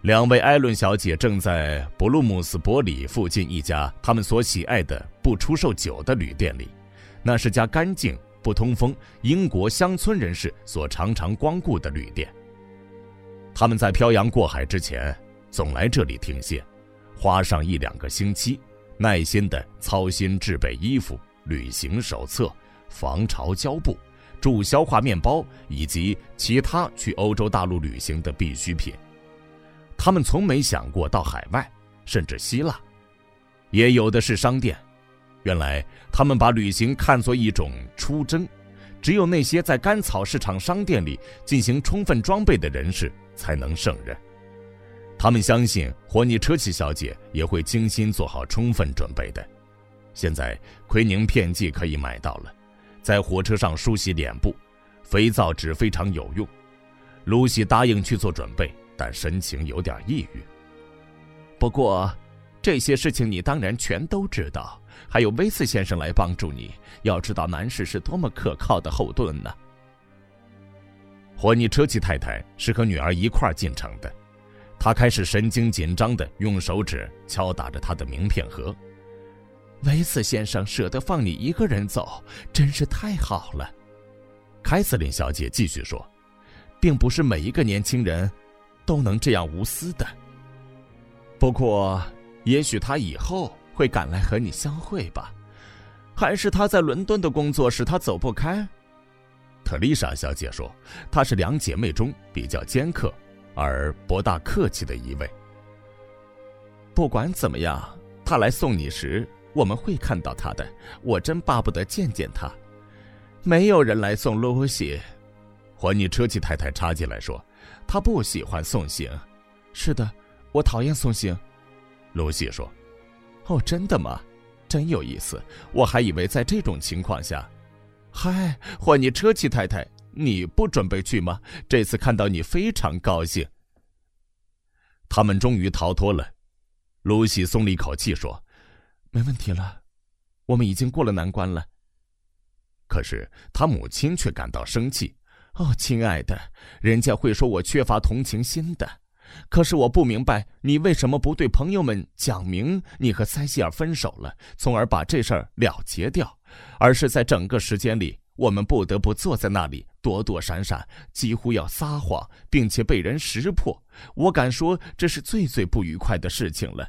两位艾伦小姐正在布鲁姆斯伯里附近一家他们所喜爱的不出售酒的旅店里，那是家干净不通风英国乡村人士所常常光顾的旅店。他们在漂洋过海之前总来这里停歇，花上1-2个星期，耐心地操心制备衣服、旅行手册、防潮胶布、助消化面包以及其他去欧洲大陆旅行的必需品。他们从没想过到海外，甚至希腊，也有的是商店。原来他们把旅行看作一种出征，只有那些在甘草市场商店里进行充分装备的人士才能胜任。他们相信霍尼车奇小姐也会精心做好充分准备的。现在奎宁片剂可以买到了，在火车上梳洗脸部，肥皂纸非常有用。露西答应去做准备，但神情有点抑郁。不过这些事情你当然全都知道，还有威斯先生来帮助你，要知道男士是多么可靠的后盾呢。霍尼车奇太太是和女儿一块进城的，她开始神经紧张地用手指敲打着她的名片盒。威斯先生舍得放你一个人走，真是太好了。凯瑟琳小姐继续说，并不是每一个年轻人都能这样无私的。不过也许他以后会赶来和你相会吧，还是他在伦敦的工作使他走不开？特丽莎小姐说，她是2姐妹中比较尖刻而不大客气的一位。不管怎么样，他来送你时我们会看到他的，我真巴不得见见他。没有人来送露西。霍尼车奇太太插进来说，她不喜欢送行。是的，我讨厌送行。露西说，哦，真的吗？真有意思，我还以为在这种情况下。嗨，霍尼车奇太太，你不准备去吗？这次看到你非常高兴。他们终于逃脱了。露西松了一口气说，没问题了，我们已经过了难关了。可是他母亲却感到生气。哦，亲爱的，人家会说我缺乏同情心的。可是我不明白，你为什么不对朋友们讲明你和塞西尔分手了，从而把这事儿了结掉，而是在整个时间里，我们不得不坐在那里躲躲闪闪，几乎要撒谎，并且被人识破。我敢说，这是最不愉快的事情了。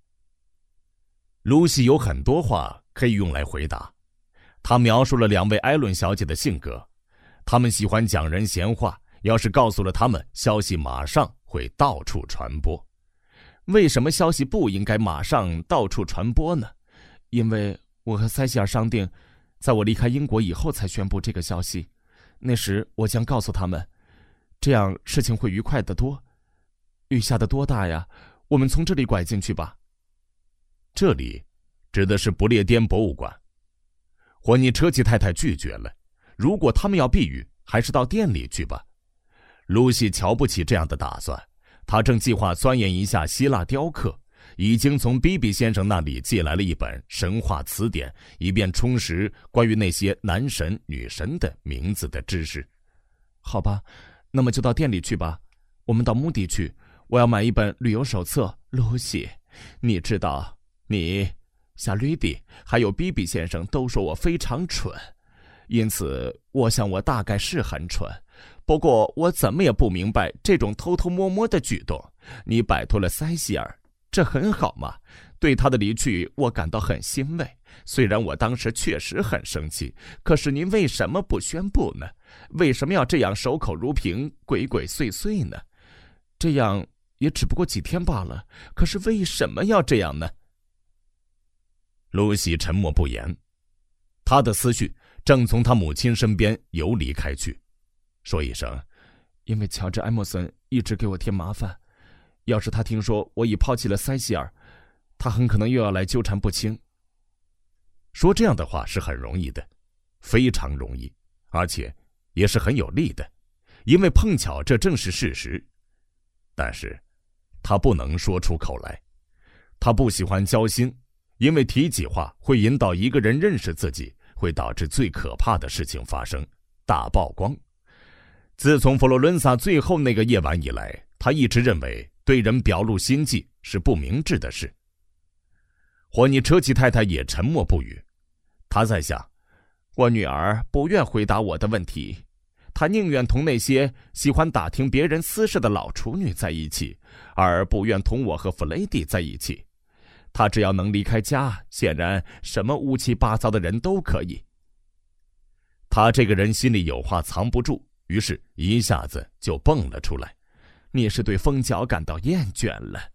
露西有很多话可以用来回答。她描述了2位艾伦小姐的性格，她们喜欢讲人闲话，要是告诉了他们，消息马上会到处传播。为什么消息不应该马上到处传播呢？因为我和塞西尔商定，在我离开英国以后才宣布这个消息，那时我将告诉他们，这样事情会愉快得多。雨下得多大呀，我们从这里拐进去吧。这里指的是不列颠博物馆。霍尼车奇太太拒绝了，如果他们要避雨，还是到店里去吧。露西瞧不起这样的打算，她正计划钻研一下希腊雕刻，已经从比比先生那里借来了一本神话词典，以便充实关于那些男神女神的名字的知识。好吧，那么就到店里去吧。我们到穆迪去，我要买一本旅游手册。露西，你知道，你、小吕迪还有比比先生都说我非常蠢，因此我想我大概是很蠢。不过我怎么也不明白这种偷偷摸摸的举动。你摆脱了塞西尔，这很好嘛。对他的离去我感到很欣慰，虽然我当时确实很生气，可是您为什么不宣布呢？为什么要这样守口如瓶，鬼鬼祟祟呢？这样也只不过几天罢了，可是为什么要这样呢？露西沉默不言，她的思绪正从她母亲身边游离开去，说一声，因为乔治·埃默森一直给我添麻烦，要是他听说我已抛弃了塞西尔，他很可能又要来纠缠不清。说这样的话是很容易的，非常容易，而且也是很有利的，因为碰巧这正是事实。但是他不能说出口来，他不喜欢交心，因为提起话会引导一个人认识自己，会导致最可怕的事情发生，大曝光。自从佛罗伦萨最后那个夜晚以来，他一直认为对人表露心迹是不明智的事。霍尼车奇太太也沉默不语，她在想，我女儿不愿回答我的问题，她宁愿同那些喜欢打听别人私事的老处女在一起，而不愿同我和弗雷迪在一起。她只要能离开家，显然什么乌七八糟的人都可以。她这个人心里有话藏不住，于是一下子就蹦了出来，你是对蜂脚感到厌倦了。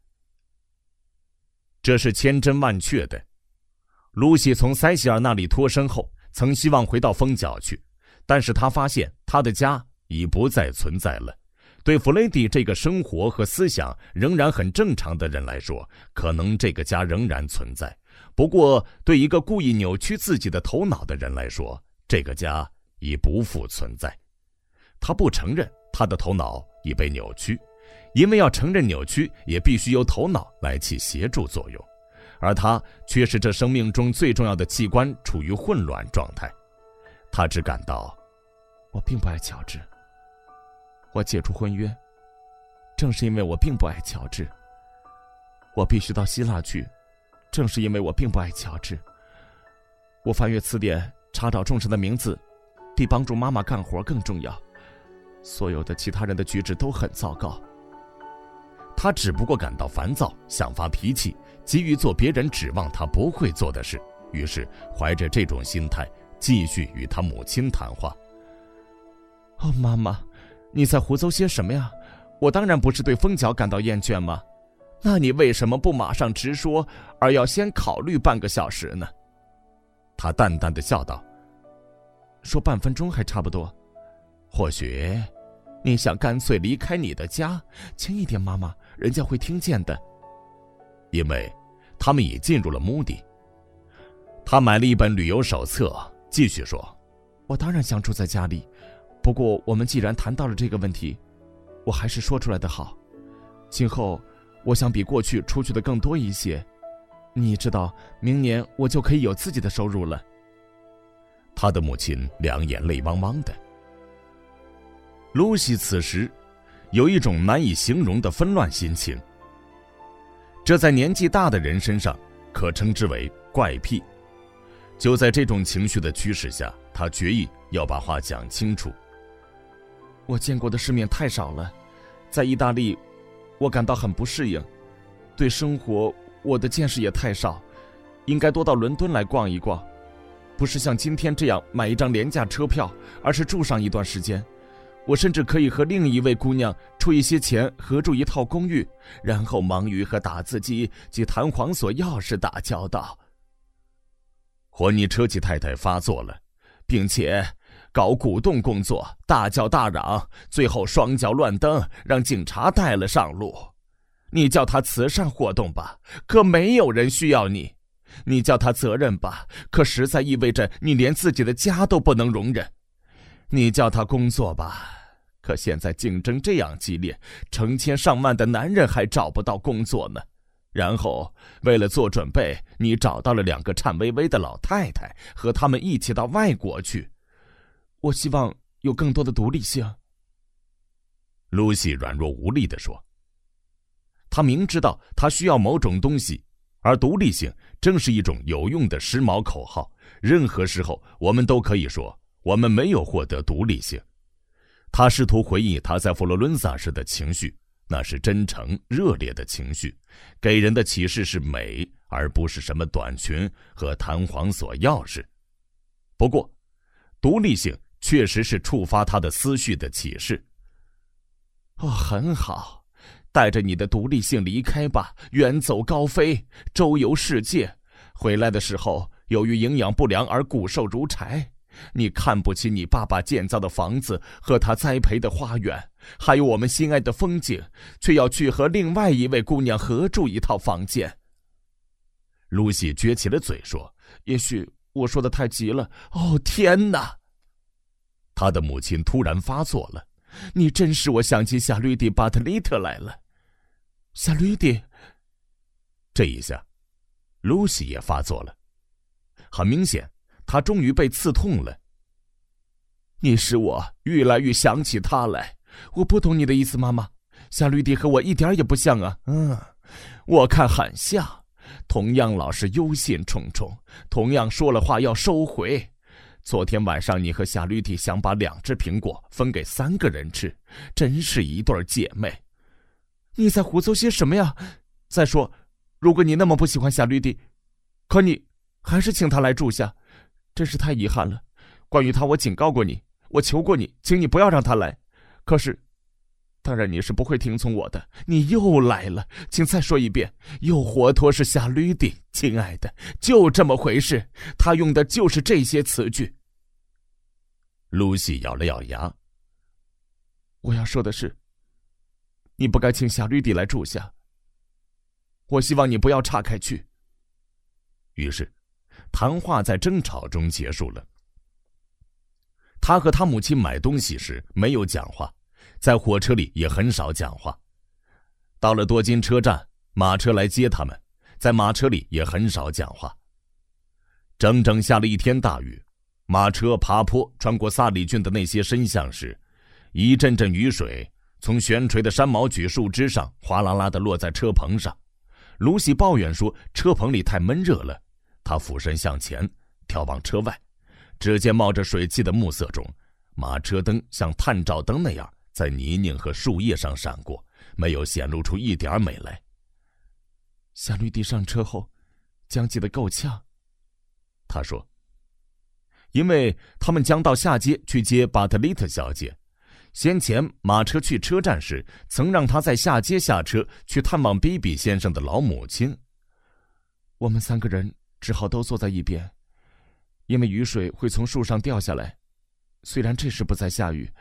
这是千真万确的。露西从塞西尔那里脱身后，曾希望回到蜂脚去，但是她发现她的家已不再存在了。对弗雷迪这个生活和思想仍然很正常的人来说，可能这个家仍然存在。不过对一个故意扭曲自己的头脑的人来说，这个家已不复存在。他不承认他的头脑已被扭曲，因为要承认扭曲，也必须由头脑来起协助作用，而他却是这生命中最重要的器官处于混乱状态。他只感到，我并不爱乔治，我解除婚约，正是因为我并不爱乔治。我必须到希腊去，正是因为我并不爱乔治。我翻阅词典，查找众神的名字，比帮助妈妈干活更重要。所有的其他人的举止都很糟糕。他只不过感到烦躁，想发脾气，急于做别人指望他不会做的事，于是怀着这种心态继续与他母亲谈话。哦，妈妈，你在胡诌些什么呀？我当然不是对蜂脚感到厌倦吗？那你为什么不马上直说，而要先考虑半个小时呢？他淡淡地笑道，说半分钟还差不多。或许你想干脆离开你的家，轻一点，妈妈，人家会听见的。因为他们已进入了目的。他买了一本旅游手册，继续说，我当然想住在家里，不过我们既然谈到了这个问题，我还是说出来的好。今后我想比过去出去的更多一些，你知道，明年我就可以有自己的收入了。他的母亲两眼泪汪汪的。露西此时有一种难以形容的纷乱心情，这在年纪大的人身上可称之为怪癖。就在这种情绪的驱使下，他决意要把话讲清楚。我见过的世面太少了，在意大利我感到很不适应，对生活我的见识也太少，应该多到伦敦来逛一逛，不是像今天这样买一张廉价车票，而是住上一段时间。我甚至可以和另一位姑娘出一些钱合住一套公寓，然后忙于和打字机及弹簧锁钥匙打交道。霍尼车奇太太发作了，并且搞鼓动工作，大叫大嚷，最后双脚乱蹬，让警察带了上路。你叫他慈善活动吧，可没有人需要你；你叫他责任吧，可实在意味着你连自己的家都不能容忍；你叫他工作吧，可现在竞争这样激烈，成千上万的男人还找不到工作呢。然后为了做准备，你找到了2个颤巍巍的老太太，和他们一起到外国去。我希望有更多的独立性。露西软弱无力地说。她明知道她需要某种东西，而独立性正是一种有用的时髦口号。任何时候我们都可以说我们没有获得独立性。她试图回忆她在佛罗伦萨时的情绪，那是真诚热烈的情绪，给人的启示是美，而不是什么短裙和弹簧锁钥匙。不过独立性确实是触发他的思绪的启示。哦，很好，带着你的独立性离开吧，远走高飞，周游世界。回来的时候，由于营养不良而骨瘦如柴。你看不起你爸爸建造的房子和他栽培的花园，还有我们心爱的风景，却要去和另外一位姑娘合住一套房间。露西撅起了嘴说，也许我说的太急了。哦，天哪！他的母亲突然发作了。你真使我想起夏绿蒂·巴特利特来了。夏绿蒂。这一下露西也发作了，很明显他终于被刺痛了。你使我越来越想起他来。我不懂你的意思，妈妈。 夏绿蒂和我一点也不像啊。我看很像，同样老是忧心忡忡，同样说了话要收回。昨天晚上你和夏绿蒂想把2只苹果分给3个人吃，真是一对姐妹。你在胡诌些什么呀？再说，如果你那么不喜欢夏绿蒂，可你还是请她来住下，真是太遗憾了。关于她，我警告过你，我求过你，请你不要让她来。可是当然你是不会听从我的，你又来了，请再说一遍，又活脱是夏绿蒂。亲爱的，就这么回事，他用的就是这些词句。露西咬了咬牙，我要说的是，你不该请夏绿蒂来住下，我希望你不要岔开去。于是谈话在争吵中结束了。他和他母亲买东西时没有讲话，在火车里也很少讲话。到了多金车站，马车来接他们，在马车里也很少讲话。整整下了一天大雨，马车爬坡穿过萨里郡的那些深巷时，一阵阵雨水从悬垂的山毛榉树枝上哗啦啦地落在车棚上。露西抱怨说车棚里太闷热了，她俯身向前眺望车外，只见冒着水汽的暮色中，马车灯像探照灯那样在泥泞和树叶上闪过，没有显露出一点美来。夏绿蒂上车后将记得够呛，他说，因为他们将到下街去接巴特丽特小姐，先前马车去车站时曾让他在下街下车去探望比比先生的老母亲。我们3个人只好都坐在一边，因为雨水会从树上掉下来，虽然这时不再下雨，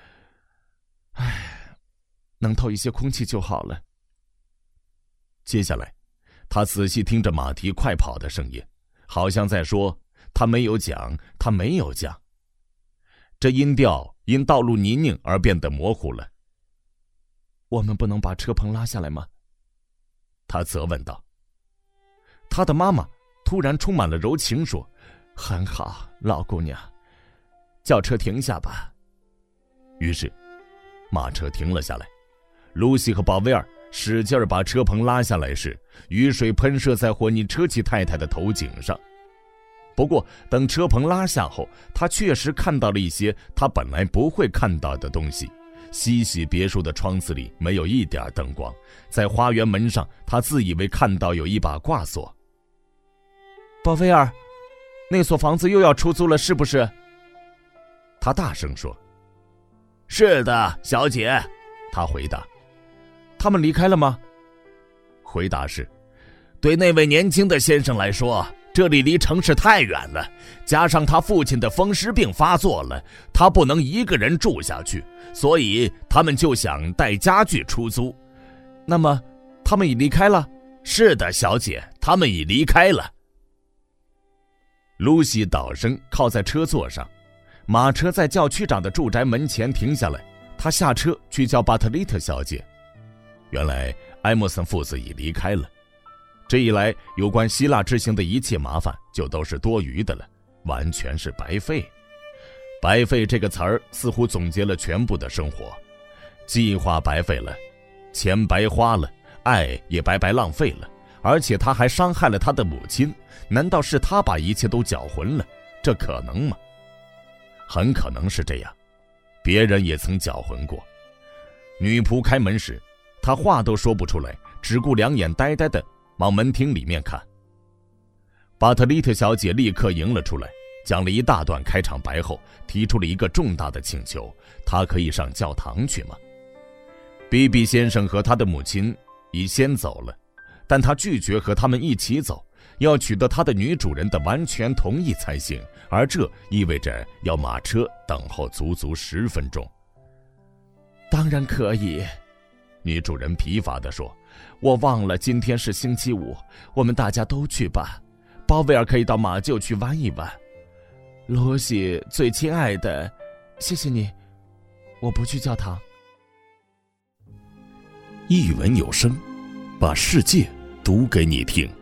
能透一些空气就好了。接下来他仔细听着马蹄快跑的声音，好像在说他没有讲，他没有讲。这音调因道路泥泞而变得模糊了。我们不能把车棚拉下来吗？他责问道。他的妈妈突然充满了柔情说，很好，老姑娘，叫车停下吧。于是马车停了下来，露西和鲍威尔使劲把车棚拉下来时，雨水喷射在霍尼车奇太太的头颈上。不过等车棚拉下后，他确实看到了一些他本来不会看到的东西。西喜别墅的窗子里没有一点灯光，在花园门上他自以为看到有一把挂锁。鲍威尔，那所房子又要出租了是不是？他大声说。是的，小姐，他回答。他们离开了吗？回答是，对那位年轻的先生来说，这里离城市太远了，加上他父亲的风湿病发作了，他不能一个人住下去，所以他们就想带家具出租。那么他们已离开了？是的，小姐，他们已离开了。露西倒身靠在车座上，马车在教区长的住宅门前停下来，他下车去叫巴特丽特小姐。原来埃默森父子已离开了，这一来有关希腊之行的一切麻烦就都是多余的了，完全是白费。白费这个词儿似乎总结了全部的生活，计划白费了，钱白花了，爱也白白浪费了，而且他还伤害了他的母亲。难道是他把一切都搅浑了？这可能吗？很可能是这样，别人也曾搅浑过。女仆开门时，他话都说不出来，只顾两眼呆呆地往门厅里面看。巴特丽特小姐立刻迎了出来，讲了一大段开场白后，提出了一个重大的请求，她可以上教堂去吗？比比先生和他的母亲已先走了，但他拒绝和他们一起走，要取得他的女主人的完全同意才行，而这意味着要马车等候足足10分钟。当然可以，女主人疲乏地说，我忘了今天是星期五，我们大家都去吧。鲍威尔可以到马厩去玩一玩。露西，最亲爱的，谢谢你，我不去教堂。 一文有声，把世界读给你听。